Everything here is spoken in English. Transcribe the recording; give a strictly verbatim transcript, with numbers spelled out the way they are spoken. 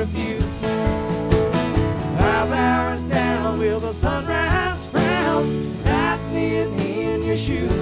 few. Five hours down will the sunrise frown, lightning in your shoe.